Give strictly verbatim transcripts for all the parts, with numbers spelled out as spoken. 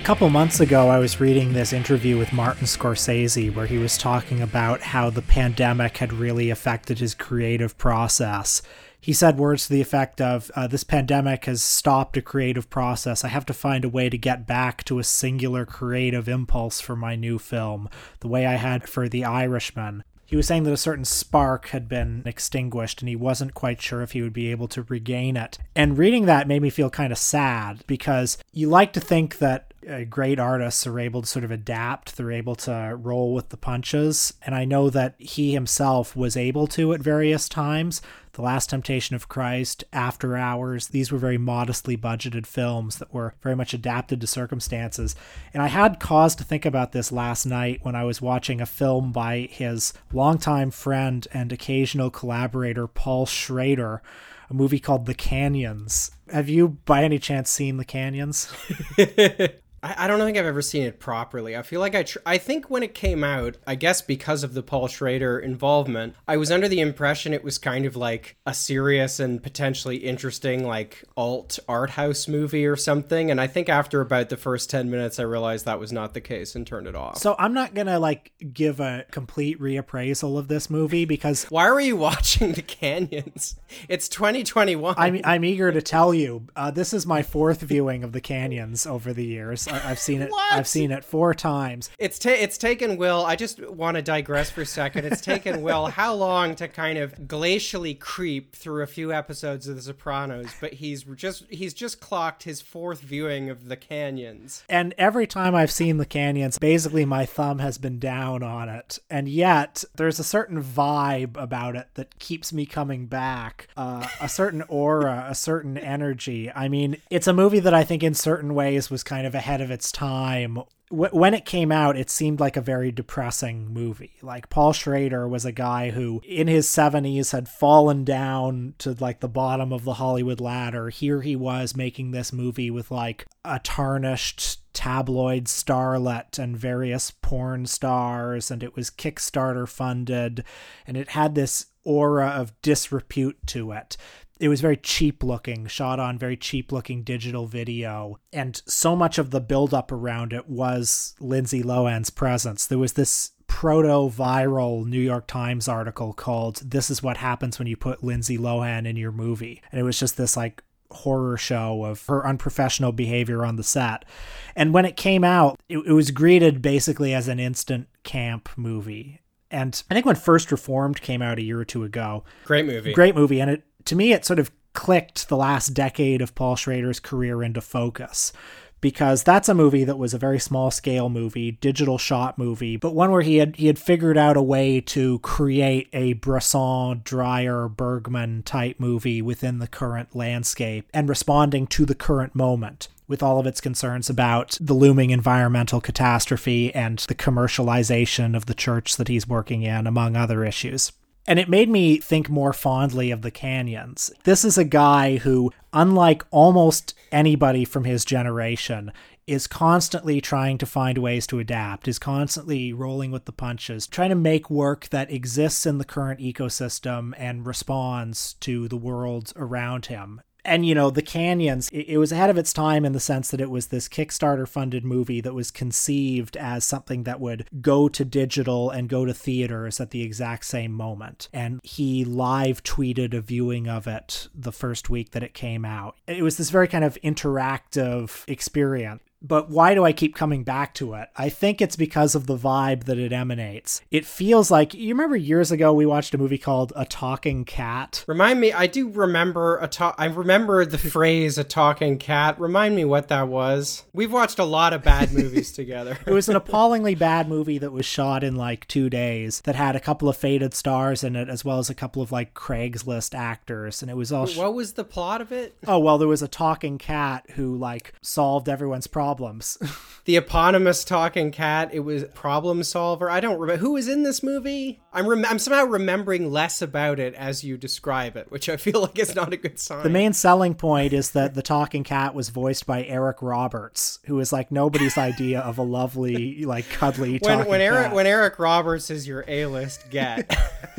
couple months ago, I was reading this interview with Martin Scorsese where he was talking about how the pandemic had really affected his creative process. He said words to the effect of, uh, this pandemic has stopped a creative process. I have to find a way to get back to a singular creative impulse for my new film, the way I had for The Irishman. He was saying that a certain spark had been extinguished and he wasn't quite sure if he would be able to regain it. And reading that made me feel kind of sad because you like to think that uh, great artists are able to sort of adapt. They're able to roll with the punches. And I know that he himself was able to at various times. The Last Temptation of Christ, After Hours, these were very modestly budgeted films that were very much adapted to circumstances. And I had cause to think about this last night when I was watching a film by his longtime friend and occasional collaborator, Paul Schrader, a movie called The Canyons. Have you, by any chance, seen The Canyons? I don't think I've ever seen it properly. I feel like I tr- I think when it came out, I guess because of the Paul Schrader involvement, I was under the impression it was kind of like a serious and potentially interesting like alt art house movie or something. And I think after about the first ten minutes, I realized that was not the case and turned it off. So I'm not going to like give a complete reappraisal of this movie because... Why were you watching The Canyons? It's twenty twenty-one. I'm, I'm eager to tell you, uh, this is my fourth viewing of The Canyons over the years. I've seen it. What? I've seen it four times. It's ta- it's taken Will. I just want to digress for a second. It's taken Will how long to kind of glacially creep through a few episodes of The Sopranos, but he's just he's just clocked his fourth viewing of The Canyons. And every time I've seen The Canyons, basically my thumb has been down on it. And yet there's a certain vibe about it that keeps me coming back. Uh, a certain aura, a certain energy. I mean, it's a movie that I think in certain ways was kind of ahead of its time. When it came out, it seemed like a very depressing movie. Like Paul Schrader was a guy who in his seventies had fallen down to like the bottom of the Hollywood ladder. Here he was making this movie with like a tarnished tabloid starlet and various porn stars, and it was Kickstarter funded, and it had this aura of disrepute to it. It was very cheap looking, shot on very cheap looking digital video. And so much of the buildup around it was Lindsay Lohan's presence. There was this proto-viral New York Times article called "This is what happens when you put Lindsay Lohan in your movie." And it was just this like horror show of her unprofessional behavior on the set. And when it came out, it, it was greeted basically as an instant camp movie. And I think when First Reformed came out a year or two ago, great movie, great movie. And it, to me, it sort of clicked the last decade of Paul Schrader's career into focus, because that's a movie that was a very small scale movie, digital shot movie, but one where he had he had figured out a way to create a Bresson, Dreyer, Bergman type movie within the current landscape and responding to the current moment, with all of its concerns about the looming environmental catastrophe and the commercialization of the church that he's working in, among other issues. And it made me think more fondly of The Canyons. This is a guy who, unlike almost anybody from his generation, is constantly trying to find ways to adapt, is constantly rolling with the punches, trying to make work that exists in the current ecosystem and responds to the world around him. And, you know, The Canyons, it was ahead of its time in the sense that it was this Kickstarter-funded movie that was conceived as something that would go to digital and go to theaters at the exact same moment. And he live tweeted a viewing of it the first week that it came out. It was this very kind of interactive experience. But why do I keep coming back to it? I think it's because of the vibe that it emanates. It feels like, you remember years ago we watched a movie called A Talking Cat? Remind me, I do remember a talk. I remember the phrase "a talking cat." Remind me what that was. We've watched a lot of bad movies together. It was an appallingly bad movie that was shot in like two days that had a couple of faded stars in it, as well as a couple of like Craigslist actors. And it was all... Sh- what was the plot of it? Oh, well, there was a talking cat who like solved everyone's problems. Problems. The eponymous talking cat. It was Problem Solver. I don't remember who was in this movie. I'm rem- I'm somehow remembering less about it as you describe it, which I feel like is not a good sign. The main selling point is that the talking cat was voiced by Eric Roberts, who is like nobody's idea of a lovely, like cuddly when, talking when Eric cat. When Eric Roberts is your A-list get.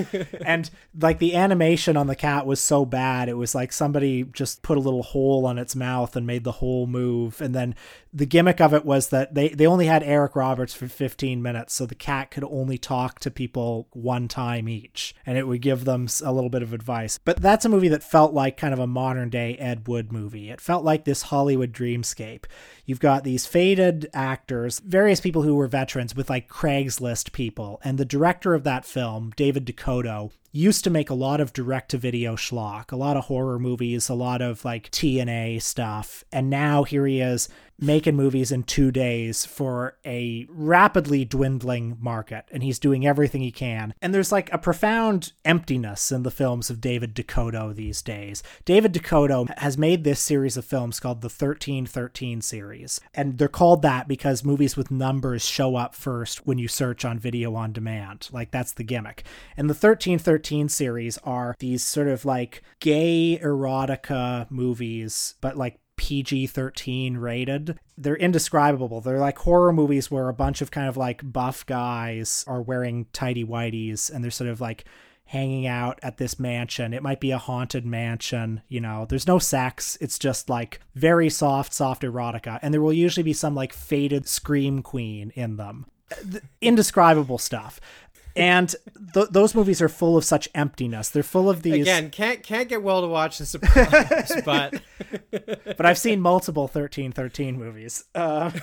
And like the animation on the cat was so bad, it was like somebody just put a little hole on its mouth and made the hole move, and then The gimmick of it was that they, they only had Eric Roberts for fifteen minutes, so the cat could only talk to people one time each, and it would give them a little bit of advice. But that's a movie that felt like kind of a modern-day Ed Wood movie. It felt like this Hollywood dreamscape. You've got these faded actors, various people who were veterans with like Craigslist people, and the director of that film, David DeCoteau, used to make a lot of direct-to-video schlock, a lot of horror movies, a lot of like T N A stuff, and now here he is making movies in two days for a rapidly dwindling market, and he's doing everything he can. And there's like a profound emptiness in the films of David DeCoteau these days. David DeCoteau has made this series of films called the thirteen thirteen series, and they're called that because movies with numbers show up first when you search on video on demand. Like, that's the gimmick. And the thirteen thirteen series are these sort of like gay erotica movies, but like P G thirteen rated. They're indescribable. They're like horror movies where a bunch of kind of like buff guys are wearing tighty whities and they're sort of like hanging out at this mansion. It might be a haunted mansion, you know, there's no sex. It's just like very soft, soft erotica. And there will usually be some like faded scream queen in them. Indescribable stuff. And th- those movies are full of such emptiness. They're full of these... Again, can't can't get well to watch The Sopranos, but... But I've seen multiple thirteen thirteen movies. Uh,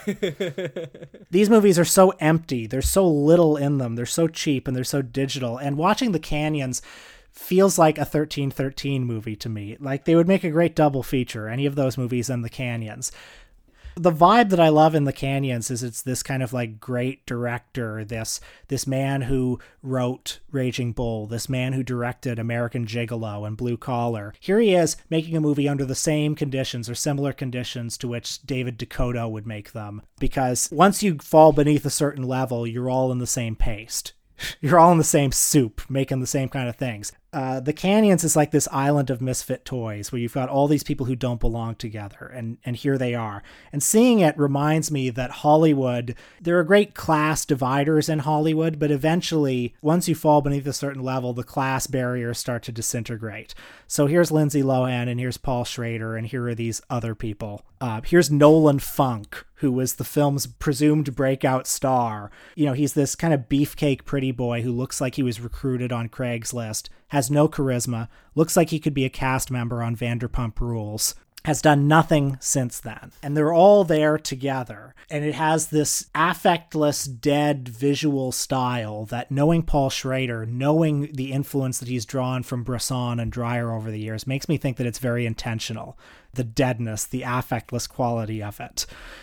these movies are so empty. There's so little in them. They're so cheap and they're so digital. And watching The Canyons feels like a thirteen thirteen movie to me. Like, they would make a great double feature, any of those movies and The Canyons. The vibe that I love in The Canyons is it's this kind of like great director, this this man who wrote Raging Bull, this man who directed American Gigolo and Blue Collar. Here he is making a movie under the same conditions or similar conditions to which David DeCoteau would make them. Because once you fall beneath a certain level, you're all in the same paste. You're all in the same soup, making the same kind of things. Uh, the Canyons is like this island of misfit toys where you've got all these people who don't belong together, and, and here they are. And seeing it reminds me that Hollywood, there are great class dividers in Hollywood, but eventually, once you fall beneath a certain level, the class barriers start to disintegrate. So here's Lindsay Lohan, and here's Paul Schrader, and here are these other people. Uh, here's Nolan Funk, who was the film's presumed breakout star. You know, he's this kind of beefcake pretty boy who looks like he was recruited on Craigslist, has no charisma, looks like he could be a cast member on Vanderpump Rules, has done nothing since then. And they're all there together. And it has this affectless, dead visual style that, knowing Paul Schrader, knowing the influence that he's drawn from Bresson and Dreyer over the years, makes me think that it's very intentional. The deadness, the affectless quality of it.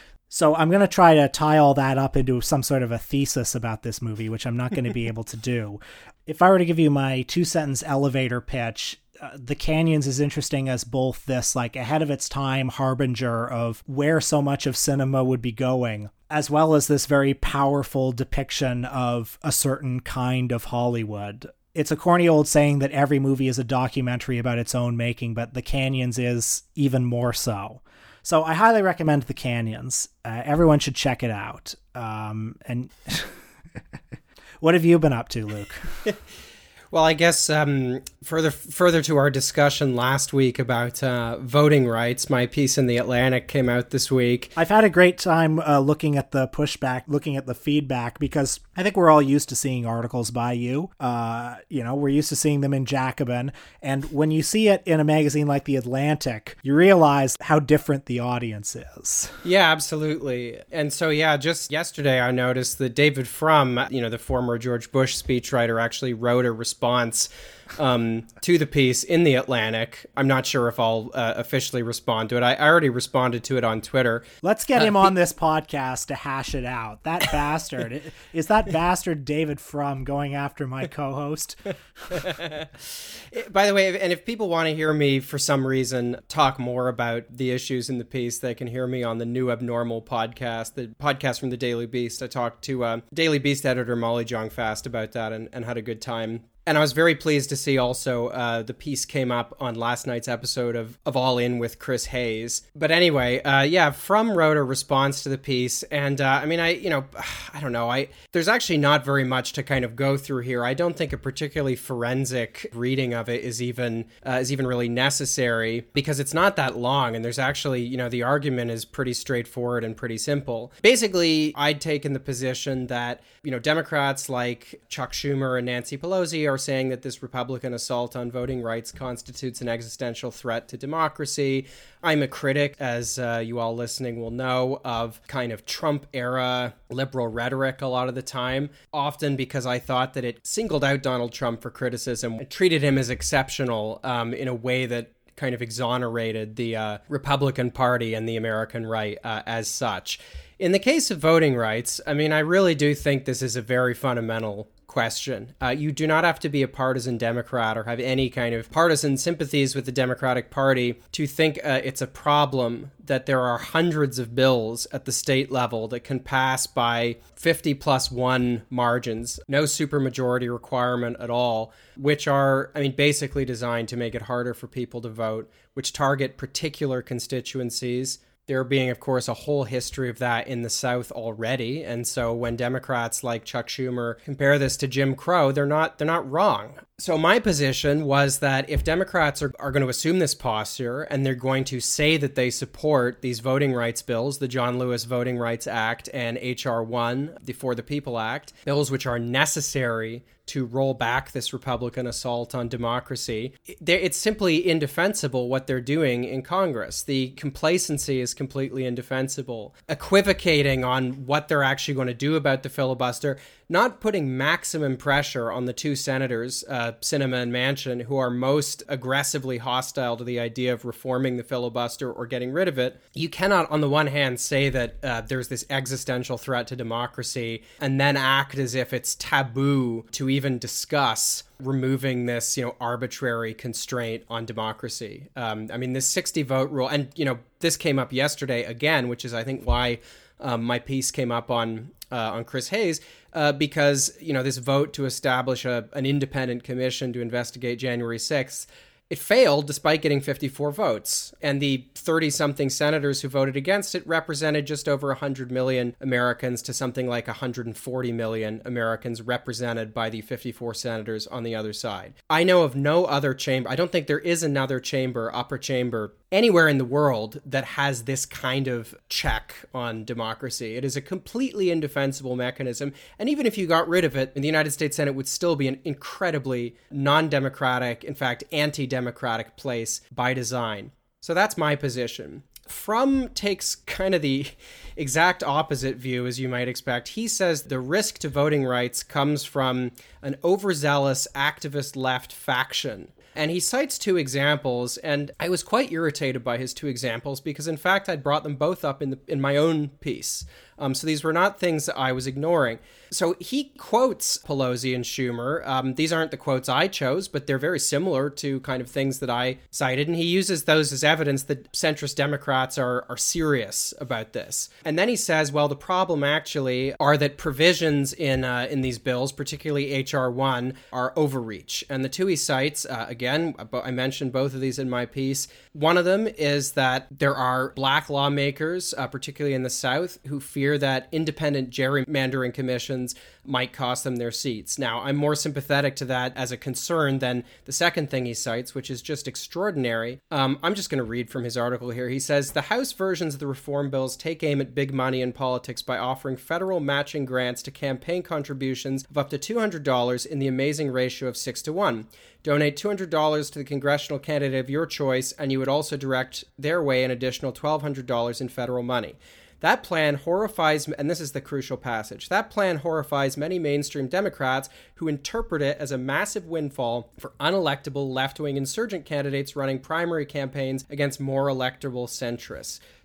So I'm going to try to tie all that up into some sort of a thesis about this movie, which I'm not going to be able to do. If I were to give you my two-sentence elevator pitch, uh, The Canyons is interesting as both this like ahead of its time harbinger of where so much of cinema would be going, as well as this very powerful depiction of a certain kind of Hollywood. It's a corny old saying that every movie is a documentary about its own making, but The Canyons is even more so. So I highly recommend The Canyons. Uh, everyone should check it out. Um, and what have you been up to, Luke? Well, I guess um, further further to our discussion last week about uh, voting rights, my piece in The Atlantic came out this week. I've had a great time uh, looking at the pushback, looking at the feedback, because I think we're all used to seeing articles by you. Uh, you know, we're used to seeing them in Jacobin. And when you see it in a magazine like The Atlantic, you realize how different the audience is. Yeah, absolutely. And so, yeah, just yesterday I noticed that David Frum, you know, the former George Bush speechwriter, actually wrote a response um, to the piece in The Atlantic. I'm not sure if I'll uh, officially respond to it. I, I already responded to it on Twitter. Let's get him uh, on this podcast to hash it out. That bastard. Is that bastard David Frum going after my co-host? By the way, and if people want to hear me for some reason talk more about the issues in the piece, they can hear me on the New Abnormal podcast, the podcast from the Daily Beast. I talked to uh, Daily Beast editor Molly Jong-Fast about that and, and had a good time. And I was very pleased to see also uh, the piece came up on last night's episode of, of All In with Chris Hayes. But anyway, uh, yeah, Frum wrote a response to the piece. And uh, I mean, I, you know, I don't know. I There's actually not very much to kind of go through here. I don't think a particularly forensic reading of it is even uh, is even really necessary because it's not that long. And there's actually, you know, the argument is pretty straightforward and pretty simple. Basically, I'd taken the position that, you know, Democrats like Chuck Schumer and Nancy Pelosi are saying that this Republican assault on voting rights constitutes an existential threat to democracy. I'm a critic, as uh, you all listening will know, of kind of Trump-era liberal rhetoric a lot of the time, often because I thought that it singled out Donald Trump for criticism and treated him as exceptional um, in a way that kind of exonerated the uh, Republican Party and the American right uh, as such. In the case of voting rights, I mean, I really do think this is a very fundamental question. Uh, you do not have to be a partisan Democrat or have any kind of partisan sympathies with the Democratic Party to think uh, it's a problem that there are hundreds of bills at the state level that can pass by fifty plus one margins, no supermajority requirement at all, which are, I mean, basically designed to make it harder for people to vote, which target particular constituencies. There being, of course, a whole history of that in the South already. And so when Democrats like Chuck Schumer compare this to Jim Crow, they're not they're not wrong. So my position was that if Democrats are, are going to assume this posture and they're going to say that they support these voting rights bills, the John Lewis Voting Rights Act and H R one, the For the People Act, bills which are necessary to roll back this Republican assault on democracy, it's simply indefensible what they're doing in Congress. The complacency is completely indefensible. Equivocating on what they're actually going to do about the filibuster, not putting maximum pressure on the two senators, uh, Sinema and Manchin, who are most aggressively hostile to the idea of reforming the filibuster or getting rid of it. You cannot, on the one hand, say that uh, there's this existential threat to democracy and then act as if it's taboo to even discuss removing this, you know, arbitrary constraint on democracy. Um, I mean, this sixty vote rule, and, you know, this came up yesterday again, which is, I think, why um, my piece came up on uh, on Chris Hayes, uh, because, you know, this vote to establish a, an independent commission to investigate January sixth, it failed despite getting fifty-four votes. And the thirty-something senators who voted against it represented just over one hundred million Americans to something like one hundred forty million Americans represented by the fifty-four senators on the other side. I know of no other chamber, I don't think there is another chamber, upper chamber, anywhere in the world that has this kind of check on democracy. It is a completely indefensible mechanism. And even if you got rid of it, the United States Senate would still be an incredibly non-democratic, in fact, anti-democratic place by design. So that's my position. Frum takes kind of the exact opposite view, as you might expect. He says the risk to voting rights comes from an overzealous activist left faction. And he cites two examples, and I was quite irritated by his two examples because, in fact, I'd brought them both up in the, in my own piece. Um, so these were not things that I was ignoring. So he quotes Pelosi and Schumer. Um, these aren't the quotes I chose, but they're very similar to kind of things that I cited. And he uses those as evidence that centrist Democrats are, are serious about this. And then he says, well, the problem actually are that provisions in uh, in these bills, particularly H R one, are overreach. And the two he cites, uh, again, I mentioned both of these in my piece. One of them is that there are black lawmakers, uh, particularly in the South, who fear that independent gerrymandering commissions might cost them their seats. Now, I'm more sympathetic to that as a concern than the second thing he cites, which is just extraordinary. Um, I'm just going to read from his article here. He says, the House versions of the reform bills take aim at big money in politics by offering federal matching grants to campaign contributions of up to two hundred dollars in the amazing ratio of six to one. Donate two hundred dollars to the congressional candidate of your choice, and you would also direct their way an additional twelve hundred dollars in federal money. That plan horrifies, and this is the crucial passage, that plan horrifies many mainstream Democrats who interpret it as a massive windfall for unelectable left-wing insurgent candidates running primary campaigns against more electable centrists.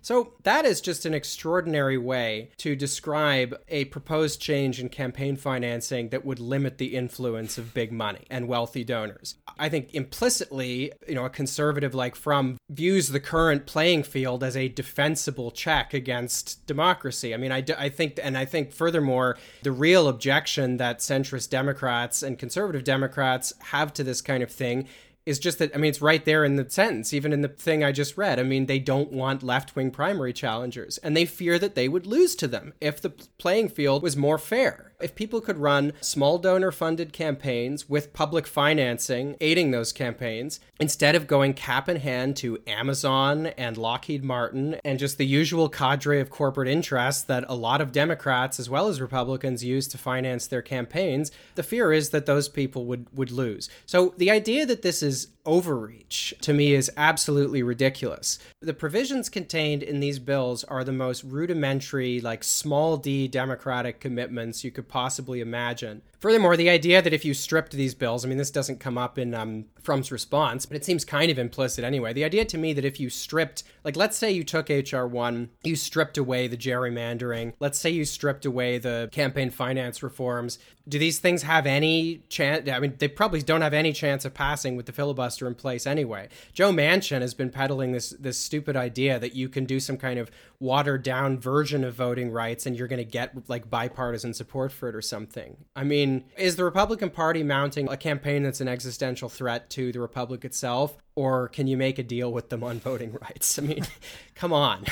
So that is just an extraordinary way to describe a proposed change in campaign financing that would limit the influence of big money and wealthy donors. I think implicitly, you know, a conservative like Frum views the current playing field as a defensible check against democracy. I mean, I, I think, and I think furthermore, the real objection that centrist Democrats and conservative Democrats have to this kind of thing is just that, I mean, it's right there in the sentence, even in the thing I just read. I mean, they don't want left-wing primary challengers, and they fear that they would lose to them if the playing field was more fair. If people could run small donor-funded campaigns with public financing aiding those campaigns, instead of going cap in hand to Amazon and Lockheed Martin and just the usual cadre of corporate interests that a lot of Democrats as well as Republicans use to finance their campaigns, the fear is that those people would, would lose. So the idea that this is overreach to me is absolutely ridiculous. The provisions contained in these bills are the most rudimentary, like small d democratic commitments you could possibly imagine. Furthermore, the idea that if you stripped these bills, I mean, this doesn't come up in um, Frum's response, but it seems kind of implicit anyway. The idea to me that if you stripped, like, let's say you took H R one, you stripped away the gerrymandering, let's say you stripped away the campaign finance reforms, do these things have any chance? I mean, they probably don't have any chance of passing with the filibuster in place anyway. Joe Manchin has been peddling this this stupid idea that you can do some kind of watered down version of voting rights and you're going to get like bipartisan support for it or something. I mean, is the Republican Party mounting a campaign that's an existential threat to the Republic itself, or can you make a deal with them on voting rights? I mean, come on.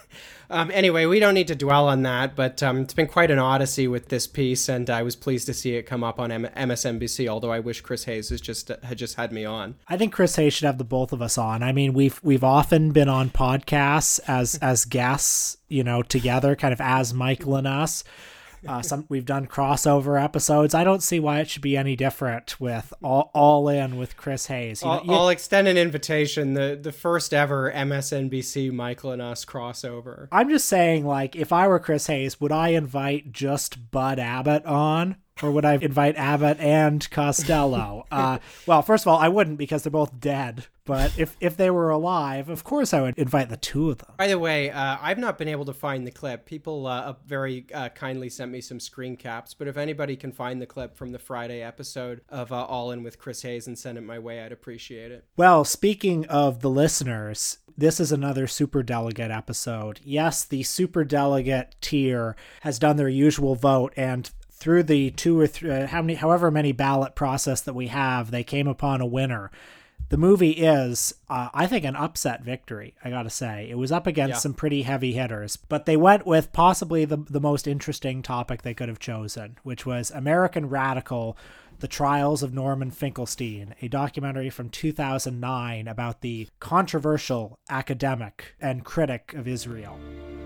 Um, anyway, we don't need to dwell on that, but um, it's been quite an odyssey with this piece, and I was pleased to see it come up on M- MSNBC, although I wish Chris Hayes has just uh, had just had me on. I think Chris Hayes should have the both of us on. I mean, we've we've often been on podcasts as as guests, you know, together, kind of as Michael and us. Uh, some we've done crossover episodes. I don't see why it should be any different with all, all in with Chris Hayes. You know, I'll, you, I'll extend an invitation. The the first ever M S N B C Michael and Us crossover. I'm just saying, like, if I were Chris Hayes, would I invite just Bud Abbott on? Or would I invite Abbott and Costello? Uh, well, first of all, I wouldn't because they're both dead. But if, if they were alive, of course I would invite the two of them. By the way, uh, I've not been able to find the clip. People uh, very uh, kindly sent me some screen caps. But if anybody can find the clip from the Friday episode of uh, All In with Chris Hayes and send it my way, I'd appreciate it. Well, speaking of the listeners, this is another superdelegate episode. Yes, the superdelegate tier has done their usual vote, and through the two or three, uh, how many, however many ballot process that we have, they came upon a winner. The movie is, uh, I think, an upset victory, I gotta say. It was up against yeah. some pretty heavy hitters, but they went with possibly the, the most interesting topic they could have chosen, which was American Radical, The Trials of Norman Finkelstein, a documentary from two thousand nine about the controversial academic and critic of Israel.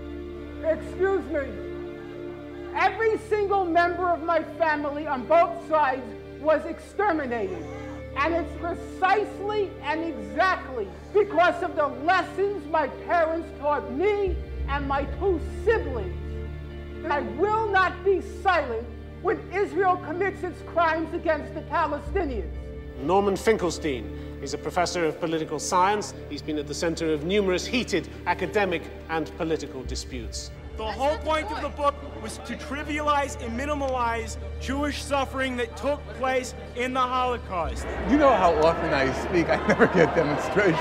Excuse me. Every single member of my family on both sides was exterminated. And it's precisely and exactly because of the lessons my parents taught me and my two siblings that I will not be silent when Israel commits its crimes against the Palestinians. Norman Finkelstein. He's a professor of political science. He's been at the center of numerous heated academic and political disputes. The whole point of the book was to trivialize and minimalize Jewish suffering that took place in the Holocaust. You know how often I speak, I never get demonstrations.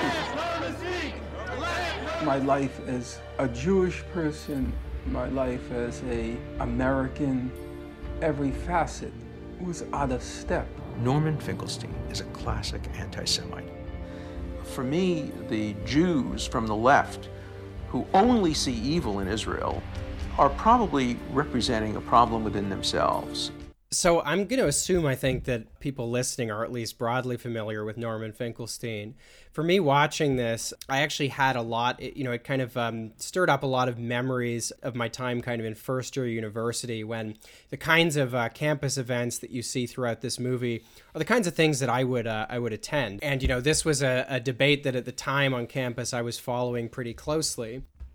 My life as a Jewish person, my life as an American, every facet was out of step. Norman Finkelstein is a classic anti-Semite. For me, the Jews from the left who only see evil in Israel are probably representing a problem within themselves. So I'm going to assume, I think, that people listening are at least broadly familiar with Norman Finkelstein. For me, watching this, I actually had a lot, you know, it kind of um, stirred up a lot of memories of my time kind of in first year university, when the kinds of uh, campus events that you see throughout this movie are the kinds of things that I would uh, I would attend. And, you know, this was a, a debate that at the time on campus I was following pretty closely.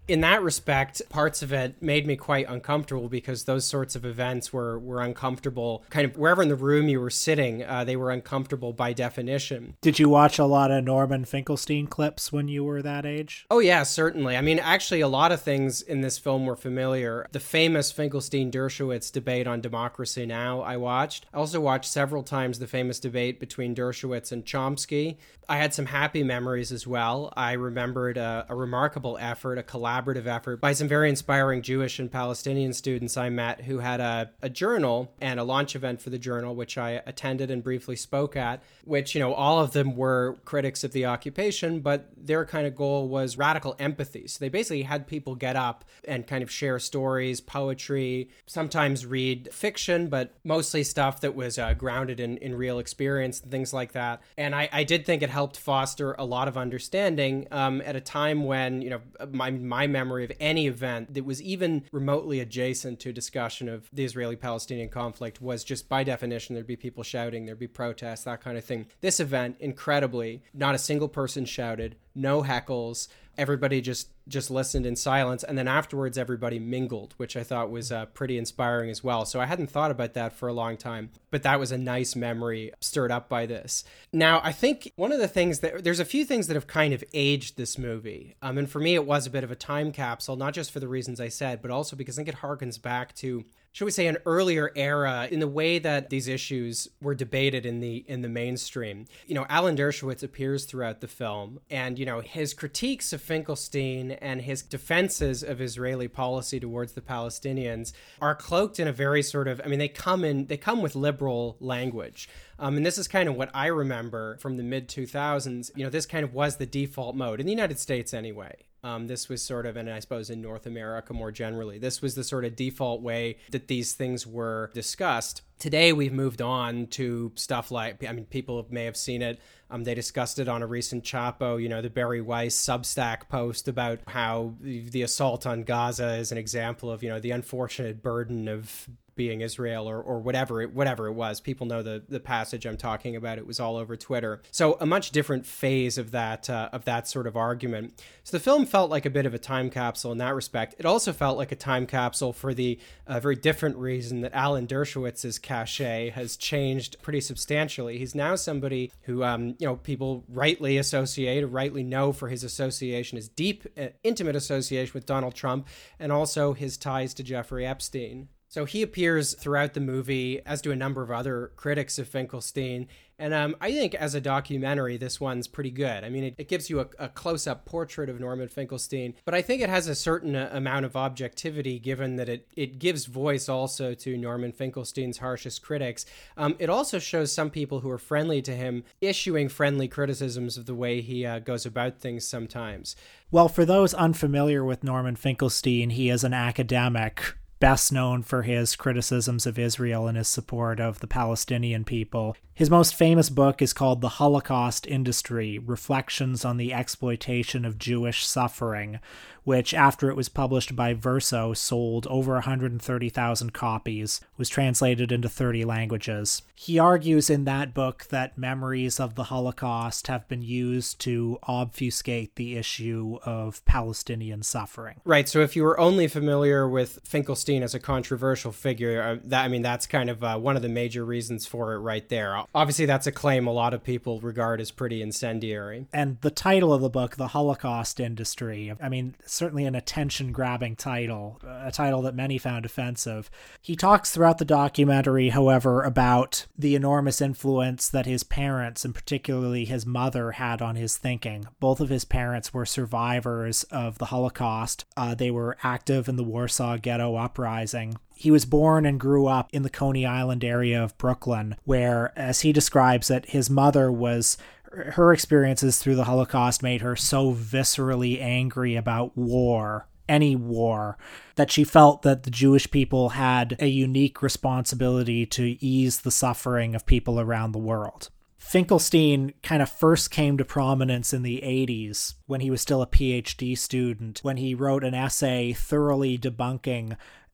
In that respect, parts of it made me quite uncomfortable because those sorts of events were, were uncomfortable. Kind of wherever in the room you were sitting, uh, they were uncomfortable by definition. Did you watch a lot of Norman Finkelstein clips when you were that age? Oh, yeah, certainly. I mean, actually, a lot of things in this film were familiar. The famous Finkelstein-Dershowitz debate on Democracy Now! I watched. I also watched several times the famous debate between Dershowitz and Chomsky. I had some happy memories as well. I remembered a, a remarkable effort, a collaborative effort by some very inspiring Jewish and Palestinian students I met who had a, a journal and a launch event for the journal, which I attended and briefly spoke at, which, you know, all of them were critics of the occupation, but their kind of goal was radical empathy. So they basically had people get up and kind of share stories, poetry, sometimes read fiction, but mostly stuff that was uh, grounded in, in real experience and things like that. And I, I did think it helped foster a lot of understanding um, at a time when, you know, my my memory of any event that was even remotely adjacent to discussion of the Israeli-Palestinian conflict was just by definition, there'd be people shouting, there'd be protests, that kind of thing. This event, incredibly, not a single person shouted, no heckles. Everybody just just listened in silence, and then afterwards everybody mingled, which I thought was uh, pretty inspiring as well. So I hadn't thought about that for a long time, but that was a nice memory stirred up by this. Now, I think one of the things that, there's a few things that have kind of aged this movie, um, and for me it was a bit of a time capsule, not just for the reasons I said, but also because I think it harkens back to, shall we say, an earlier era in the way that these issues were debated in the in the mainstream. You know, Alan Dershowitz appears throughout the film, and, you know, his critiques of Finkelstein and his defenses of Israeli policy towards the Palestinians are cloaked in a very sort of, I mean, they come in, they come with liberal language. Um, and this is kind of what I remember from the mid two thousands. You know, this kind of was the default mode in the United States anyway. Um, this was sort of, and I suppose in North America more generally, this was the sort of default way that these things were discussed. Today, we've moved on to stuff like, I mean, people may have seen it. Um, they discussed it on a recent Chapo, you know, the Barry Weiss Substack post about how the assault on Gaza is an example of, you know, the unfortunate burden of being Israel or, or whatever it, whatever it was. People know the, the passage I'm talking about. It was all over Twitter. So a much different phase of that, uh, of that sort of argument. So the film felt like a bit of a time capsule in that respect. It also felt like a time capsule for the uh, very different reason that Alan Dershowitz's cachet has changed pretty substantially. He's now somebody who, um, you know, people rightly associate or rightly know for his association, his deep, uh, intimate association with Donald Trump, and also his ties to Jeffrey Epstein. So he appears throughout the movie, as do a number of other critics of Finkelstein. And um, I think as a documentary, this one's pretty good. I mean, it, it gives you a, a close-up portrait of Norman Finkelstein, but I think it has a certain uh, amount of objectivity given that it, it gives voice also to Norman Finkelstein's harshest critics. Um, it also shows some people who are friendly to him issuing friendly criticisms of the way he uh, goes about things sometimes. Well, for those unfamiliar with Norman Finkelstein, he is an academic best known for his criticisms of Israel and his support of the Palestinian people. His most famous book is called The Holocaust Industry: Reflections on the Exploitation of Jewish Suffering, which, after it was published by Verso, sold over one hundred thirty thousand copies, was translated into thirty languages. He argues in that book that memories of the Holocaust have been used to obfuscate the issue of Palestinian suffering. Right, so if you were only familiar with Finkelstein as a controversial figure, uh, that I mean, that's kind of uh, one of the major reasons for it right there. Obviously, that's a claim a lot of people regard as pretty incendiary. And the title of the book, The Holocaust Industry, I mean, certainly an attention-grabbing title, a title that many found offensive. He talks throughout the documentary, however, about the enormous influence that his parents, and particularly his mother, had on his thinking. Both of his parents were survivors of the Holocaust. Uh, they were active in the Warsaw Ghetto Uprising. He was born and grew up in the Coney Island area of Brooklyn, where, as he describes it, his mother was... her experiences through the Holocaust made her so viscerally angry about war, any war, that she felt that the Jewish people had a unique responsibility to ease the suffering of people around the world. Finkelstein kind of first came to prominence in the eighties when he was still a PhD student, when he wrote an essay thoroughly debunking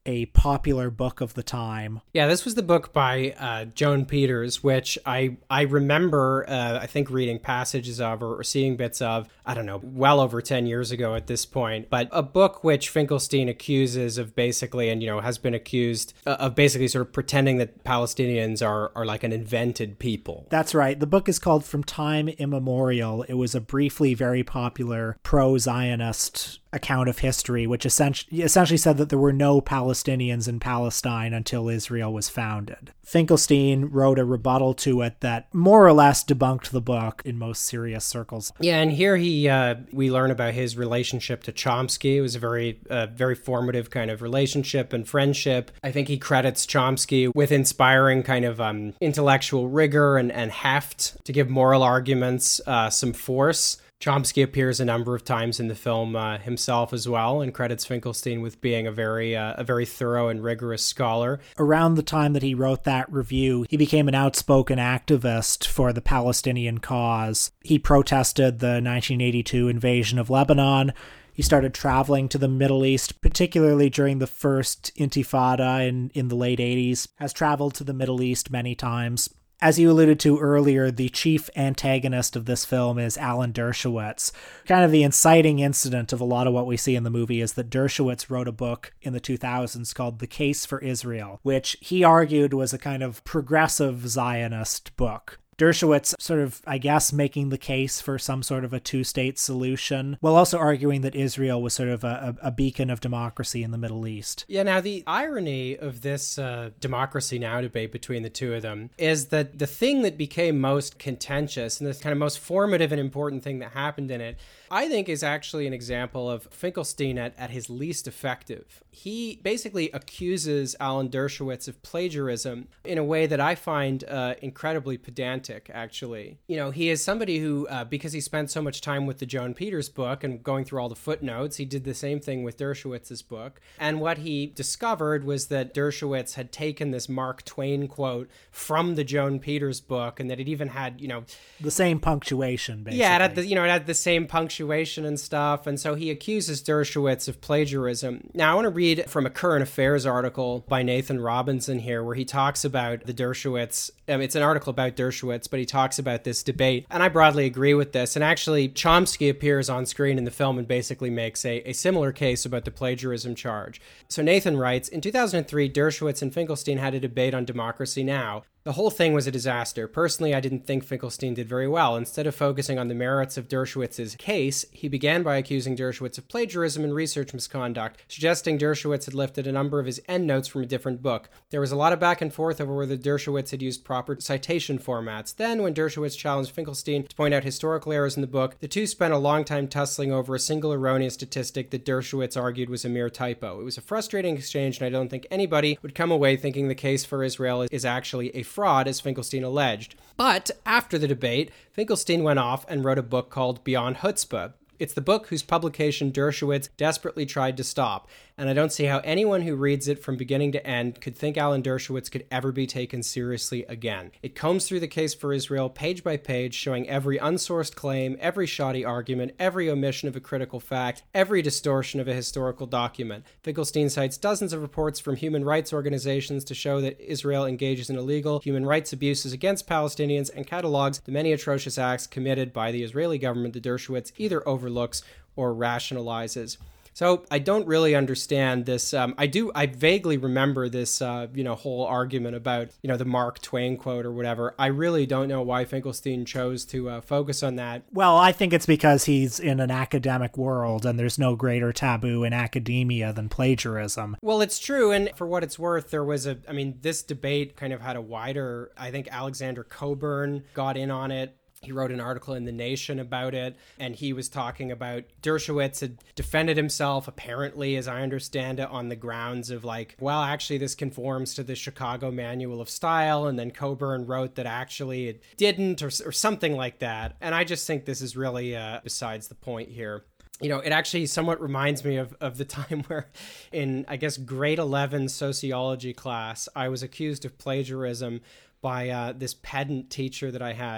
a popular book of the time. Yeah, this was the book by uh, Joan Peters, which I I remember, uh, I think, reading passages of or, or seeing bits of, I don't know, well over ten years ago at this point. But a book which Finkelstein accuses of basically, and, you know, has been accused uh, of basically sort of pretending that Palestinians are, are like an invented people. That's right. The book is called From Time Immemorial. It was a briefly very popular pro-Zionist account of history, which essentially, essentially said that there were no Palestinians in Palestine until Israel was founded. Finkelstein wrote a rebuttal to it that more or less debunked the book in most serious circles. Yeah, and here he uh, we learn about his relationship to Chomsky. It was a very, uh, very formative kind of relationship and friendship. I think he credits Chomsky with inspiring kind of um, intellectual rigor and, and heft to give moral arguments uh, some force. Chomsky appears a number of times in the film uh, himself as well, and credits Finkelstein with being a very uh, a very thorough and rigorous scholar. Around the time that he wrote that review, he became an outspoken activist for the Palestinian cause. He protested the nineteen eighty-two invasion of Lebanon. He started traveling to the Middle East, particularly during the first Intifada in, in the late eighties, has traveled to the Middle East many times. As you alluded to earlier, the chief antagonist of this film is Alan Dershowitz. Kind of the inciting incident of a lot of what we see in the movie is that Dershowitz wrote a book in the two thousands called The Case for Israel, which he argued was a kind of progressive Zionist book. Dershowitz sort of, I guess, making the case for some sort of a two-state solution, while also arguing that Israel was sort of a, a beacon of democracy in the Middle East. Yeah, now the irony of this uh, Democracy Now! Debate between the two of them is that the thing that became most contentious and the kind of most formative and important thing that happened in it, I think, is actually an example of Finkelstein at, at his least effective. He basically accuses Alan Dershowitz of plagiarism in a way that I find uh, incredibly pedantic, actually. You know, he is somebody who, uh, because he spent so much time with the Joan Peters book and going through all the footnotes, he did the same thing with Dershowitz's book. And what he discovered was that Dershowitz had taken this Mark Twain quote from the Joan Peters book, and that it even had, you know... the same punctuation, basically. Yeah, it had the, you know, it had the same punctuation and stuff, and so he accuses Dershowitz of plagiarism. Now, I want to read from a current affairs article by Nathan Robinson here, where he talks about the Dershowitz. Um, it's an article about Dershowitz, but he talks about this debate, and I broadly agree with this. And actually, Chomsky appears on screen in the film and basically makes a, a similar case about the plagiarism charge. So Nathan writes, in two thousand three, Dershowitz and Finkelstein had a debate on Democracy Now! The whole thing was a disaster. Personally, I didn't think Finkelstein did very well. Instead of focusing on the merits of Dershowitz's case, he began by accusing Dershowitz of plagiarism and research misconduct, suggesting Dershowitz had lifted a number of his endnotes from a different book. There was a lot of back and forth over whether Dershowitz had used proper citation formats. Then, when Dershowitz challenged Finkelstein to point out historical errors in the book, the two spent a long time tussling over a single erroneous statistic that Dershowitz argued was a mere typo. It was a frustrating exchange, and I don't think anybody would come away thinking the case for Israel is actually a fraud, as Finkelstein alleged. But after the debate, Finkelstein went off and wrote a book called Beyond Chutzpah. It's the book whose publication Dershowitz desperately tried to stop, and I don't see how anyone who reads it from beginning to end could think Alan Dershowitz could ever be taken seriously again. It combs through the case for Israel page by page, showing every unsourced claim, every shoddy argument, every omission of a critical fact, every distortion of a historical document. Finkelstein cites dozens of reports from human rights organizations to show that Israel engages in illegal human rights abuses against Palestinians and catalogs the many atrocious acts committed by the Israeli government that Dershowitz either overlooks or rationalizes. So I don't really understand this. Um, I do. I vaguely remember this, uh, you know, whole argument about, you know, the Mark Twain quote or whatever. I really don't know why Finkelstein chose to uh, focus on that. Well, I think it's because he's in an academic world and there's no greater taboo in academia than plagiarism. Well, it's true. And for what it's worth, there was a, I mean, this debate kind of had a wider, I think Alexander Coburn got in on it. He wrote an article in The Nation about it, and he was talking about Dershowitz had defended himself, apparently, as I understand it, on the grounds of like, well, actually, this conforms to the Chicago Manual of Style, and then Coburn wrote that actually it didn't, or, or something like that. And I just think this is really uh, besides the point here. You know, it actually somewhat reminds me of, of the time where in, I guess, grade eleven sociology class, I was accused of plagiarism by uh, this pedant teacher that I had.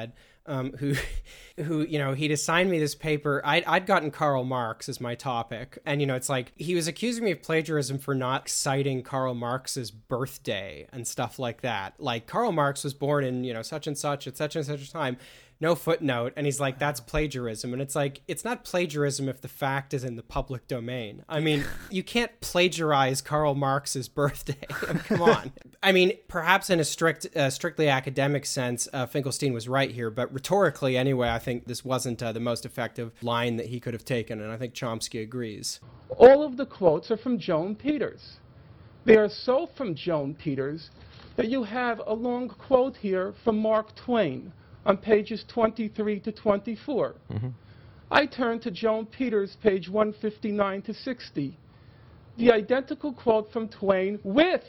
um, who, who, you know, he'd assigned me this paper. I'd, I'd gotten Karl Marx as my topic. And, you know, it's like he was accusing me of plagiarism for not citing Karl Marx's birthday and stuff like that. Like Karl Marx was born in, you know, such and such at such and such a time. No footnote. And he's like, that's plagiarism. And it's like, it's not plagiarism if the fact is in the public domain. I mean, you can't plagiarize Karl Marx's birthday. I mean, come on. I mean, perhaps in a strict, uh, strictly academic sense, uh, Finkelstein was right here. But rhetorically, anyway, I think this wasn't uh, the most effective line that he could have taken. And I think Chomsky agrees. All of the quotes are from Joan Peters. They are so from Joan Peters that you have a long quote here from Mark Twain on pages twenty-three to twenty-four. Mm-hmm. I turn to Joan Peters, page one fifty-nine to sixty. The identical quote from Twain with,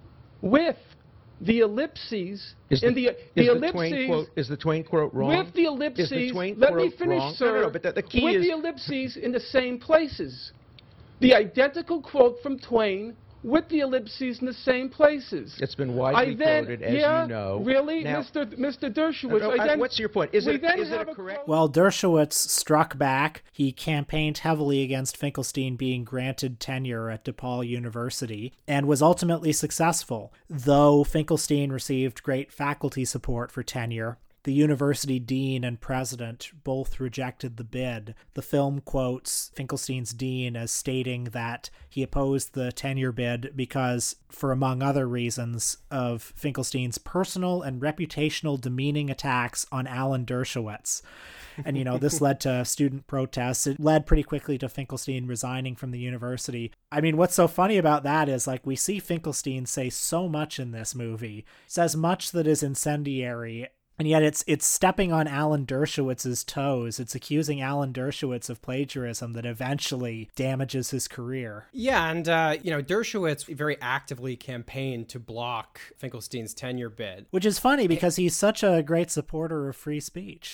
with the ellipses. Is in the, the, the is ellipses, the Twain quote, is the Twain quote wrong? With the ellipses, is the Twain let quote me finish, wrong? sir. No, no, no, but the, the key with is... the ellipses in the same places. The identical quote from Twain with the ellipses in the same places. It's been widely I then, quoted, as yeah, you know. Really, now, Mister Mister Dershowitz? No, no, I then, what's your point? Is we it, then is it have a correct... Well, Dershowitz struck back. He campaigned heavily against Finkelstein being granted tenure at DePaul University and was ultimately successful. Though Finkelstein received great faculty support for tenure, the university dean and president both rejected the bid. The film quotes Finkelstein's dean as stating that he opposed the tenure bid because, for among other reasons, of Finkelstein's personal and reputational demeaning attacks on Alan Dershowitz. And, you know, this led to student protests. It led pretty quickly to Finkelstein resigning from the university. I mean, what's so funny about that is, like, we see Finkelstein say so much in this movie, says much that is incendiary, and yet it's it's stepping on Alan Dershowitz's toes. It's accusing Alan Dershowitz of plagiarism that eventually damages his career. Yeah, and, uh, you know, Dershowitz very actively campaigned to block Finkelstein's tenure bid. Which is funny because he's such a great supporter of free speech.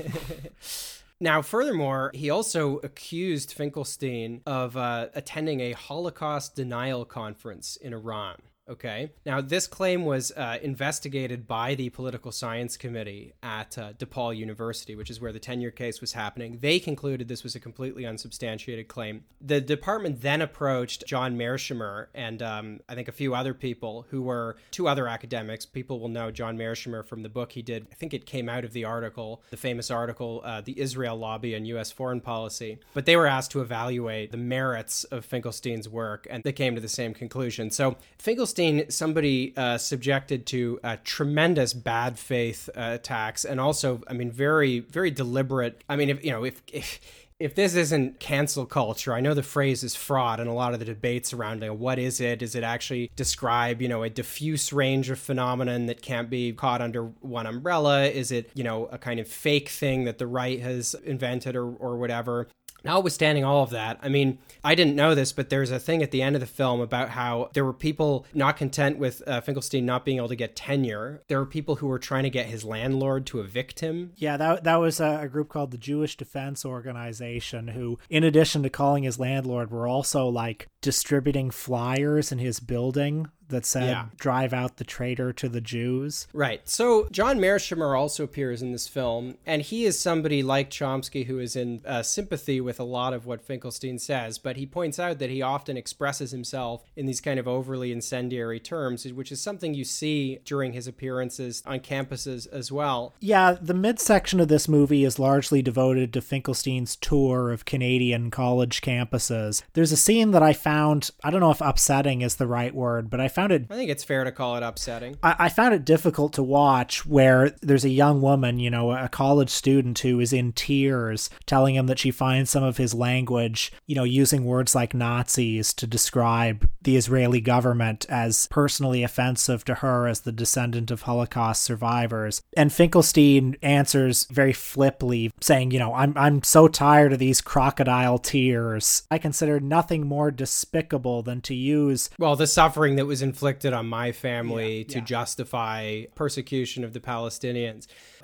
Now, furthermore, he also accused Finkelstein of uh, attending a Holocaust denial conference in Iran. Okay. Now, this claim was uh, investigated by the Political Science Committee at uh, DePaul University, which is where the tenure case was happening. They concluded this was a completely unsubstantiated claim. The department then approached John Mearsheimer and um, I think a few other people who were two other academics. People will know John Mearsheimer from the book he did. I think it came out of the article, the famous article, uh, The Israel Lobby and U S Foreign Policy. But they were asked to evaluate the merits of Finkelstein's work, and they came to the same conclusion. So Finkelstein, somebody uh, subjected to uh, tremendous bad faith uh, attacks, and also, I mean, very, very deliberate. I mean, if you know, if if if this isn't cancel culture, I know the phrase is fraud, and a lot of the debates around it. What is it? Does it actually describe, you know, a diffuse range of phenomenon that can't be caught under one umbrella? Is it, you know, a kind of fake thing that the right has invented or or whatever? Notwithstanding all of that, I mean, I didn't know this, but there's a thing at the end of the film about how there were people not content with uh, Finkelstein not being able to get tenure. There were people who were trying to get his landlord to evict him. Yeah, that that was a, a group called the Jewish Defense Organization, who, in addition to calling his landlord, were also, like, distributing flyers in his building that said, yeah, drive out the traitor to the Jews. Right. So John Mearsheimer also appears in this film, and he is somebody like Chomsky who is in uh, sympathy with a lot of what Finkelstein says, but he points out that he often expresses himself in these kind of overly incendiary terms, which is something you see during his appearances on campuses as well. Yeah, the midsection of this movie is largely devoted to Finkelstein's tour of Canadian college campuses. There's a scene that I found, I don't know if upsetting is the right word, but I found it... I think it's fair to call it upsetting. I, I found it difficult to watch, where there's a young woman, you know, a college student who is in tears, telling him that she finds some of his language, you know, using words like Nazis to describe the Israeli government as personally offensive to her as the descendant of Holocaust survivors. And Finkelstein answers very flippantly, saying, you know, I'm I'm so tired of these crocodile tears. I consider nothing more despicable than to use... Well, the suffering that was inflicted on my family yeah, to yeah. justify persecution of the Palestinians.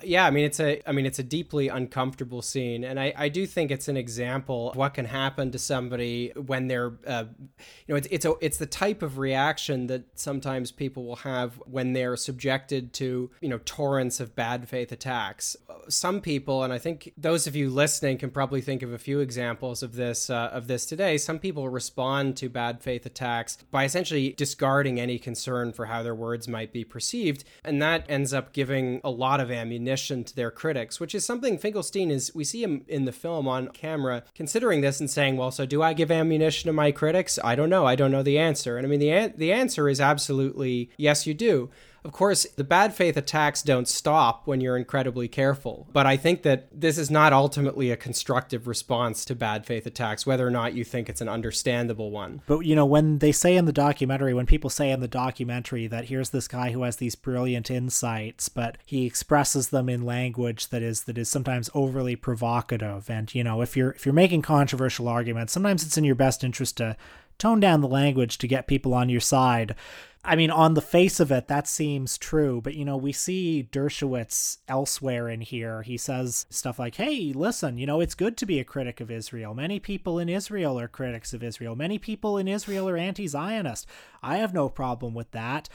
Yeah, I mean it's a I mean it's a deeply uncomfortable scene, and I, I do think it's an example of what can happen to somebody when they're uh, you know it's it's a it's the type of reaction that sometimes people will have when they're subjected to, you know, torrents of bad faith attacks. Some people, and I think those of you listening can probably think of a few examples of this uh, of this today. Some people respond to bad faith attacks by essentially discarding any concern for how their words might be perceived, and that ends up giving a lot of ammunition to their critics, which is something Finkelstein is, we see him in the film on camera considering this and saying, well, so do I give ammunition to my critics? I don't know. I don't know the answer. And I mean, the an- the answer is absolutely yes, you do. Of course, the bad faith attacks don't stop when you're incredibly careful. But I think that this is not ultimately a constructive response to bad faith attacks, whether or not you think it's an understandable one. But, you know, when they say in the documentary, when people say in the documentary that here's this guy who has these brilliant insights, but he expresses them in language that is that is sometimes overly provocative. And, you know, if you're if you're making controversial arguments, sometimes it's in your best interest to tone down the language to get people on your side. I mean, on the face of it, that seems true. But, you know, we see Dershowitz elsewhere in here. He says stuff like, hey, listen, you know, it's good to be a critic of Israel. Many people in Israel are critics of Israel. Many people in Israel are anti-Zionist. I have no problem with that.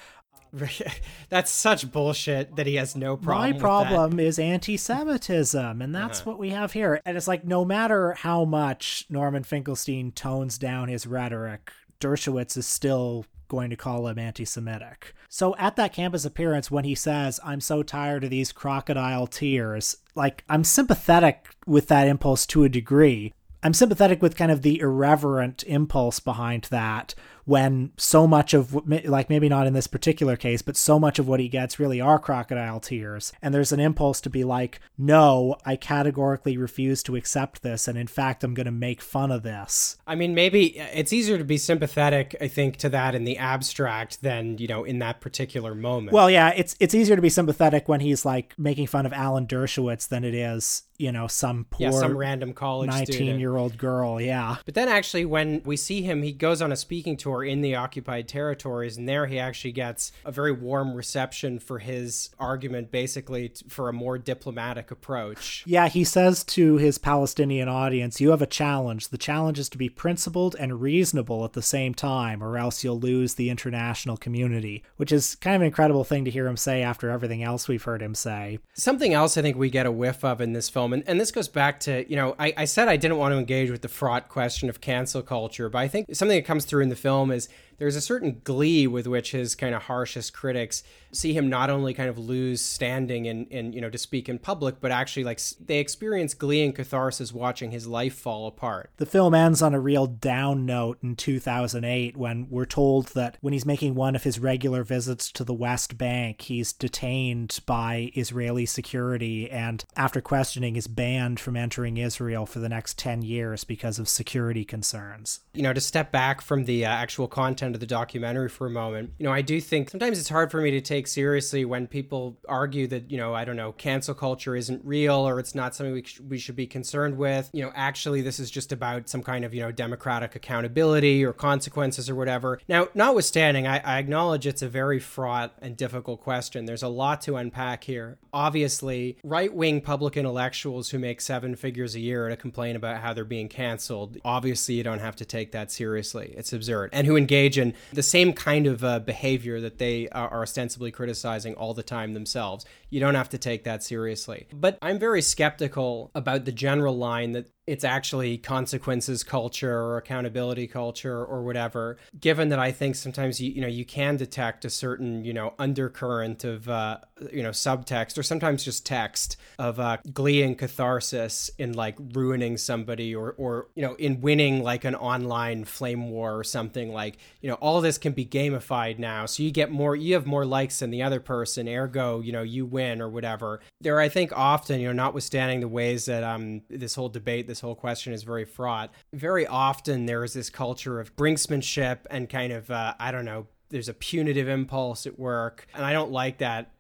That's such bullshit that he has no problem. My problem is anti-Semitism, and that's uh-huh. what we have here. And it's like, no matter how much Norman Finkelstein tones down his rhetoric, Dershowitz is still going to call him anti-Semitic. So at that campus appearance, when he says, I'm so tired of these crocodile tears, like, I'm sympathetic with that impulse to a degree. I'm sympathetic with kind of the irreverent impulse behind that, when so much of, like, maybe not in this particular case, but so much of what he gets really are crocodile tears. And there's an impulse to be like, no, I categorically refuse to accept this. And in fact, I'm going to make fun of this. I mean, maybe it's easier to be sympathetic, I think, to that in the abstract than, you know, in that particular moment. Well, yeah, it's it's easier to be sympathetic when he's like making fun of Alan Dershowitz than it is, you know, some poor yeah, some random college nineteen-year-old girl, yeah. But then actually when we see him, he goes on a speaking tour in the occupied territories, and there he actually gets a very warm reception for his argument, basically t- for a more diplomatic approach. Yeah, he says to his Palestinian audience, you have a challenge. The challenge is to be principled and reasonable at the same time, or else you'll lose the international community, which is kind of an incredible thing to hear him say after everything else we've heard him say. Something else I think we get a whiff of in this film, and, and this goes back to, you know, I, I said I didn't want to engage with the fraught question of cancel culture, but I think something that comes through in the film is there's a certain glee with which his kind of harshest critics see him not only kind of lose standing in, in, you know, to speak in public, but actually like they experience glee and catharsis watching his life fall apart. The film ends on a real down note in two thousand eight when we're told that when he's making one of his regular visits to the West Bank, he's detained by Israeli security and after questioning is banned from entering Israel for the next ten years because of security concerns. You know, to step back from the uh, actual content of the documentary for a moment, you know, I do think sometimes it's hard for me to take seriously when people argue that, you know, I don't know, cancel culture isn't real or it's not something we, sh- we should be concerned with. You know, actually, this is just about some kind of, you know, democratic accountability or consequences or whatever. Now, notwithstanding, I, I acknowledge it's a very fraught and difficult question. There's a lot to unpack here. Obviously, right-wing public intellectuals who make seven figures a year to complain about how they're being canceled, obviously you don't have to take that seriously. It's absurd. And who engage in the same kind of uh, behavior that they are, are ostensibly criticizing all the time themselves. You don't have to take that seriously. But I'm very skeptical about the general line that it's actually consequences culture or accountability culture or whatever, given that I think sometimes you you know you can detect a certain you know undercurrent of uh you know subtext or sometimes just text of uh glee and catharsis in like ruining somebody or or you know in winning like an online flame war or something. Like, you know, all this can be gamified now, so you get more you have more likes than the other person, ergo you know you win or whatever. There I think often, you know, notwithstanding the ways that um this whole debate this whole question is very fraught, very often there is this culture of brinksmanship and kind of, uh, I don't know, there's a punitive impulse at work. And I don't like that.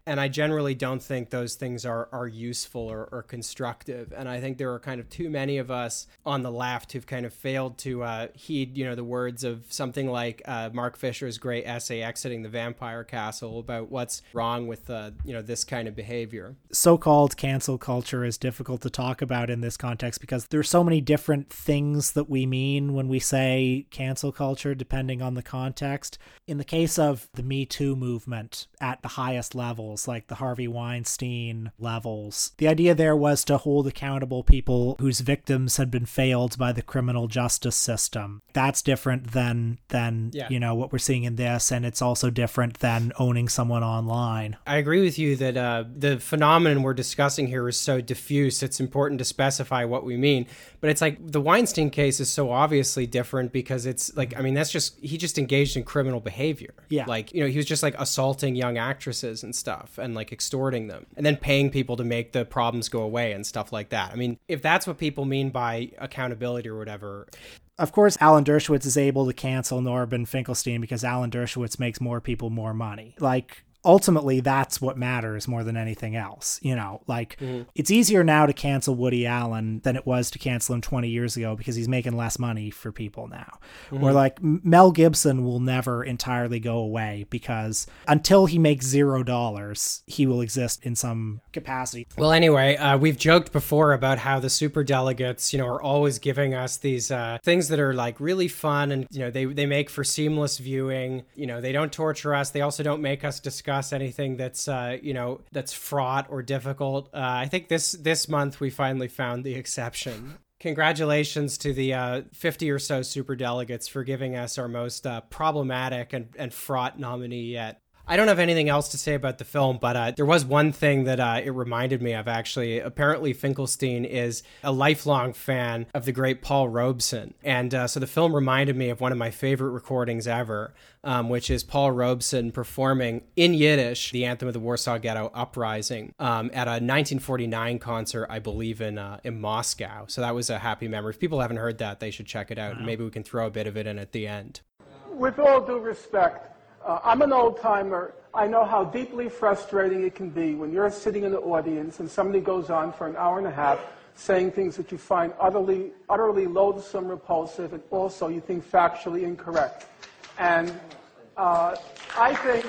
And I generally don't think those things are, are useful or, or constructive. And I think there are kind of too many of us on the left who've kind of failed to uh, heed, you know, the words of something like uh, Mark Fisher's great essay, Exiting the Vampire Castle, about what's wrong with, uh, you know, this kind of behavior. So-called cancel culture is difficult to talk about in this context because there's so many different things that we mean when we say cancel culture, depending on the context. In the case of the Me Too movement at the highest levels, like the Harvey Weinstein levels, the idea there was to hold accountable people whose victims had been failed by the criminal justice system. That's different than, than yeah. you know, what we're seeing in this, and it's also different than owning someone online. I agree with you that uh, the phenomenon we're discussing here is so diffuse, it's important to specify what we mean. But it's like the Weinstein case is so obviously different because it's like, I mean, that's just, he just engaged in criminal behavior. Yeah. Like, you know, he was just like assaulting young actresses and stuff and like extorting them and then paying people to make the problems go away and stuff like that. I mean, if that's what people mean by accountability or whatever. Of course, Alan Dershowitz is able to cancel Norman Finkelstein because Alan Dershowitz makes more people more money. Like, ultimately, that's what matters more than anything else. You know, like mm-hmm. It's easier now to cancel Woody Allen than it was to cancel him twenty years ago because he's making less money for people now. Mm-hmm. Or like Mel Gibson will never entirely go away because until he makes zero dollars, he will exist in some capacity. Well, anyway, uh, we've joked before about how the superdelegates, you know, are always giving us these uh, things that are like really fun and, you know, they, they make for seamless viewing. You know, they don't torture us. They also don't make us discuss anything that's uh you know that's fraught or difficult. uh I think this this month we finally found the exception. Congratulations to the uh fifty or so superdelegates for giving us our most uh, problematic and, and fraught nominee yet. I don't have anything else to say about the film, but uh, there was one thing that uh, it reminded me of, actually. Apparently, Finkelstein is a lifelong fan of the great Paul Robeson. And uh, so the film reminded me of one of my favorite recordings ever, um, which is Paul Robeson performing in Yiddish the anthem of the Warsaw Ghetto Uprising um, at a nineteen forty-nine concert, I believe, in uh, in Moscow. So that was a happy memory. If people haven't heard that, they should check it out. Wow. And maybe we can throw a bit of it in at the end. With all due respect, Uh, I'm an old-timer. I know how deeply frustrating it can be when you're sitting in the audience and somebody goes on for an hour and a half saying things that you find utterly, utterly loathsome, repulsive, and also you think factually incorrect. And uh, I think,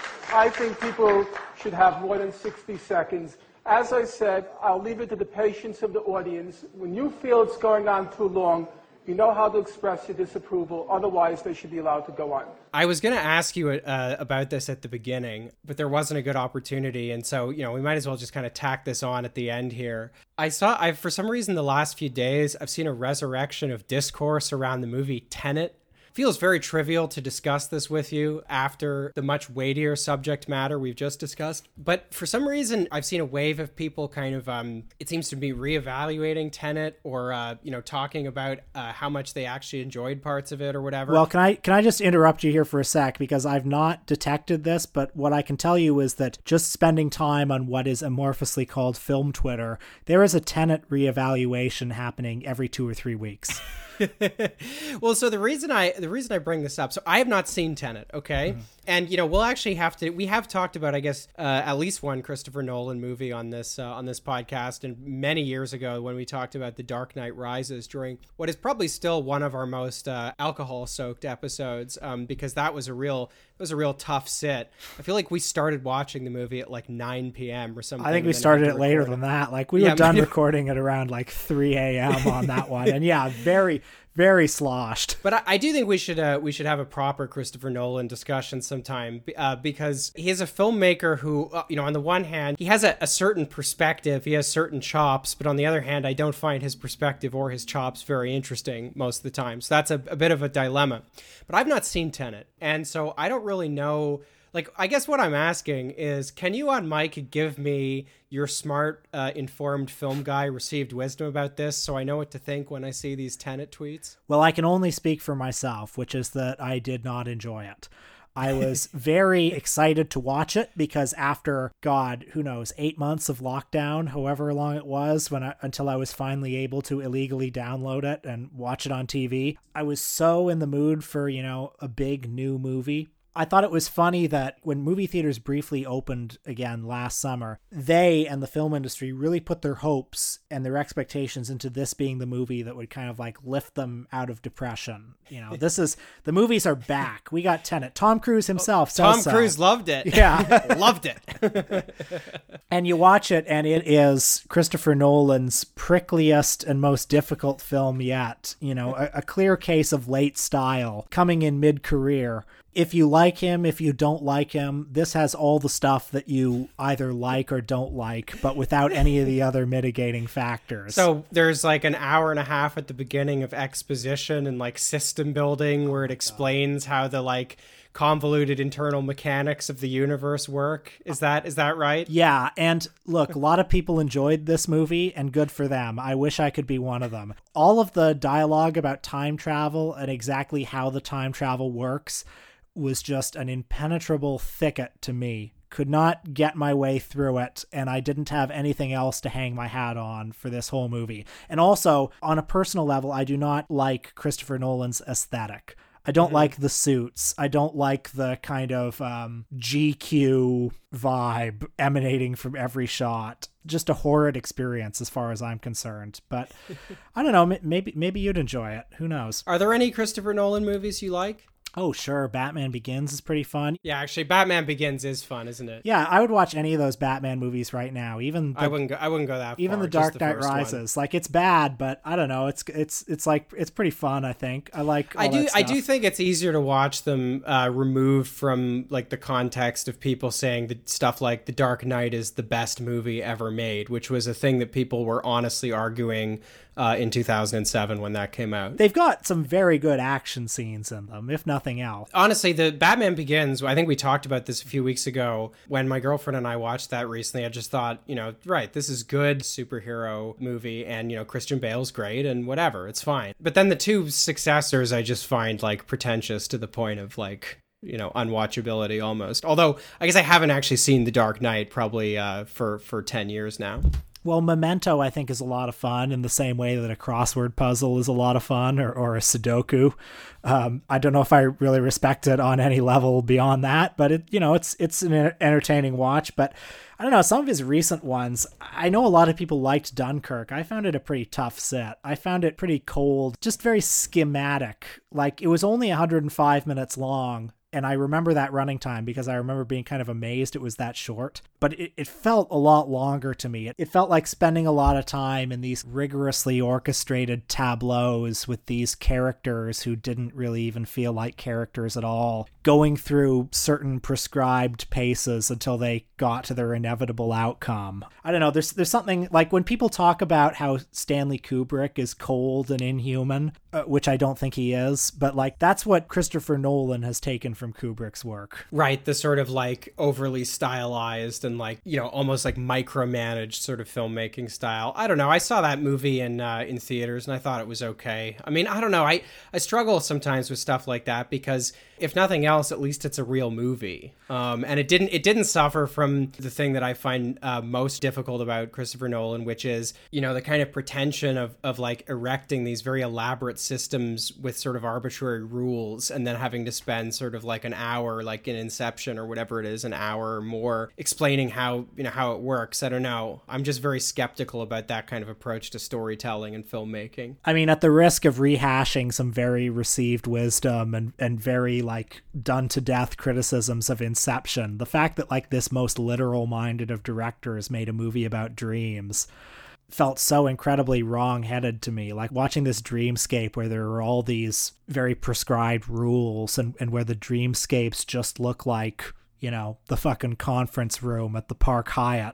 I think people should have more than sixty seconds. As I said, I'll leave it to the patience of the audience. When you feel it's going on too long, you know how to express your disapproval. Otherwise, they should be allowed to go on. I was going to ask you uh, about this at the beginning, but there wasn't a good opportunity. And so, you know, we might as well just kind of tack this on at the end here. I saw, I for some reason, the last few days, I've seen a resurrection of discourse around the movie Tenet. Feels very trivial to discuss this with you after the much weightier subject matter we've just discussed. But for some reason, I've seen a wave of people kind of, um, it seems to be reevaluating Tenet or, uh, you know, talking about uh, how much they actually enjoyed parts of it or whatever. Well, can I can I just interrupt you here for a sec? Because I've not detected this, but what I can tell you is that just spending time on what is amorphously called film Twitter, there is a Tenet reevaluation happening every two or three weeks. Well, so the reason I the reason I bring this up, so I have not seen Tenet, okay? Mm-hmm. And, you know, we'll actually have to, we have talked about, I guess, uh, at least one Christopher Nolan movie on this uh, on this podcast, and many years ago when we talked about The Dark Knight Rises during what is probably still one of our most uh, alcohol-soaked episodes, um, because that was a real, it was a real tough sit. I feel like we started watching the movie at like nine p.m. or something. I think we started it later than that. Like we yeah, were done maybe. recording at around like three a.m. on that one. And yeah, very... very sloshed. But I, I do think we should uh, we should have a proper Christopher Nolan discussion sometime uh, because he is a filmmaker who, uh, you know, on the one hand, he has a, a certain perspective, he has certain chops, but on the other hand, I don't find his perspective or his chops very interesting most of the time. So that's a, a bit of a dilemma. But I've not seen Tenet, and so I don't really know. Like, I guess what I'm asking is, can you on mic give me your smart, uh, informed film guy received wisdom about this so I know what to think when I see these Tenet tweets? Well, I can only speak for myself, which is that I did not enjoy it. I was very excited to watch it because after, God, who knows, eight months of lockdown, however long it was, when I, until I was finally able to illegally download it and watch it on T V, I was so in the mood for, you know, a big new movie. I thought it was funny that when movie theaters briefly opened again last summer, they and the film industry really put their hopes and their expectations into this being the movie that would kind of like lift them out of depression. You know, this is, the movies are back. We got Tenet. Tom Cruise himself says Tom so. Cruise loved it. Yeah. Loved it. And you watch it and it is Christopher Nolan's prickliest and most difficult film yet. You know, a, a clear case of late style coming in mid-career. If you like him, if you don't like him, this has all the stuff that you either like or don't like, but without any of the other mitigating factors. So there's like an hour and a half at the beginning of exposition and like system building where it explains how the like convoluted internal mechanics of the universe work. Is that is that right? Yeah, and look, a lot of people enjoyed this movie, and good for them. I wish I could be one of them. All of the dialogue about time travel and exactly how the time travel works was just an impenetrable thicket to me. Could not get my way through it, and I didn't have anything else to hang my hat on for this whole movie. And also, on a personal level, I do not like Christopher Nolan's aesthetic. I don't mm-hmm. like the suits. I don't like the kind of um, G Q vibe emanating from every shot. Just a horrid experience as far as I'm concerned. But I don't know, maybe maybe you'd enjoy it. Who knows? Are there any Christopher Nolan movies you like? Oh, sure. Batman Begins is pretty fun. Yeah, actually, Batman Begins is fun, isn't it? Yeah, I would watch any of those Batman movies right now. Even the, I wouldn't go. I wouldn't go that far. Even the Dark the Knight Rises. One. Like, it's bad, but I don't know. It's it's it's like it's pretty fun. I think I like. All I do. That I do think it's easier to watch them uh, removed from like the context of people saying that stuff like The Dark Knight is the best movie ever made, which was a thing that people were honestly arguing uh, in two thousand seven when that came out. They've got some very good action scenes in them, if nothing else. Honestly, the Batman Begins, I think we talked about this a few weeks ago when my girlfriend and I watched that recently. I just thought, you know, right, this is good superhero movie, and, you know, Christian Bale's great and whatever, it's fine. But then the two successors I just find like pretentious to the point of like, you know, unwatchability almost. Although I guess I haven't actually seen The Dark Knight probably uh, for, for ten years now. Well, Memento, I think, is a lot of fun in the same way that a crossword puzzle is a lot of fun, or, or a Sudoku. Um, I don't know if I really respect it on any level beyond that, but it, you know, it's it's an entertaining watch. But I don't know, some of his recent ones, I know a lot of people liked Dunkirk. I found it a pretty tough set. I found it pretty cold, just very schematic. Like, it was only one hundred five minutes long. And I remember that running time because I remember being kind of amazed it was that short. But it, it felt a lot longer to me. It, it felt like spending a lot of time in these rigorously orchestrated tableaus with these characters who didn't really even feel like characters at all, going through certain prescribed paces until they got to their inevitable outcome. I don't know, there's there's something, like when people talk about how Stanley Kubrick is cold and inhuman, uh, which I don't think he is, but like that's what Christopher Nolan has taken from Kubrick's work. Right, the sort of like overly stylized and like, you know, almost like micromanaged sort of filmmaking style. I don't know. I saw that movie in uh, in theaters and I thought it was okay. I mean, I don't know. I, I struggle sometimes with stuff like that because if nothing else, at least it's a real movie. Um, and it didn't it didn't suffer from the thing that I find uh, most difficult about Christopher Nolan, which is, you know, the kind of pretension of, of like erecting these very elaborate systems with sort of arbitrary rules and then having to spend sort of like an hour, like in Inception or whatever it is, an hour or more explaining how, you know, how it works. I don't know. I'm just very skeptical about that kind of approach to storytelling and filmmaking. I mean, at the risk of rehashing some very received wisdom and, and very like done to death criticisms of Inception, the fact that like this most literal minded of directors made a movie about dreams felt so incredibly wrong-headed to me. Like watching this dreamscape where there are all these very prescribed rules and, and where the dreamscapes just look like, you know, the fucking conference room at the Park Hyatt.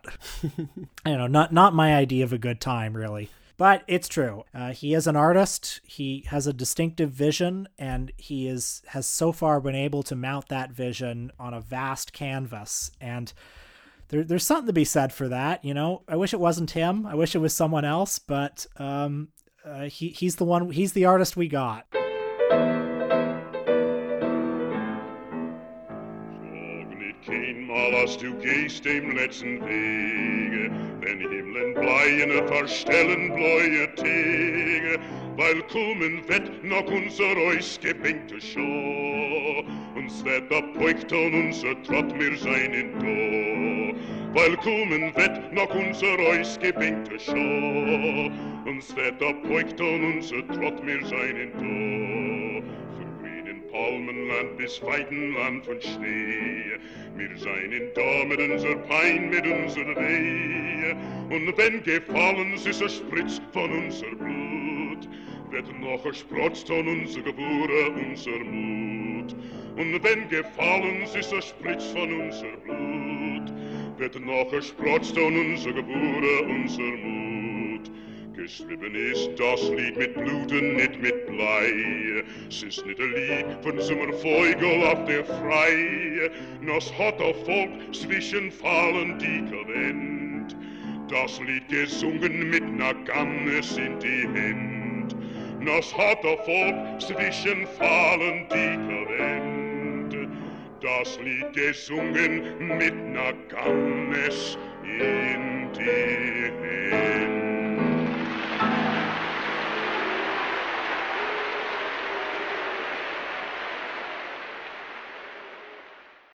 You know, not not my idea of a good time, really. But it's true. Uh, he is an artist. He has a distinctive vision, and he is has so far been able to mount that vision on a vast canvas. And there, there's something to be said for that. You know, I wish it wasn't him. I wish it was someone else. But um, uh, he he's the one. He's the artist we got. Kein mal als du gehst dem letzten Wege, den Himmeln bleien verstellen bläue Tege, weil kommen wird noch unser Eus gebänkte Schau, uns wird abbeugt an unser Trott, wir seinen da. Weil kommen wird noch unser Eus gebänkte Schau, uns wird abbeugt an unser Trott, wir seinen da. Palmenland bis Weidenland von Schnee. Wir seien da mit unser Pein, mit unser Weh. Und wenn gefallen ist ein Spritz von unser Blut, wird noch gesprotzt an unser Geburt, unser Mut. Und wenn gefallen ist ein Spritz von unser Blut, wird noch gesprotzt an unser Geburt, unser Mut. Geschrieben ist das Lied mit Blut und nicht mit Blei. Es ist nicht ein Lied von Sommervogel auf der Frei. Das hat der Volk zwischen Fallen dicker Wind. Das Lied gesungen mit ner Gannes in die Hand. Das hat der Volk zwischen Fallen dicker Wind. Das Lied gesungen mit ner Gannes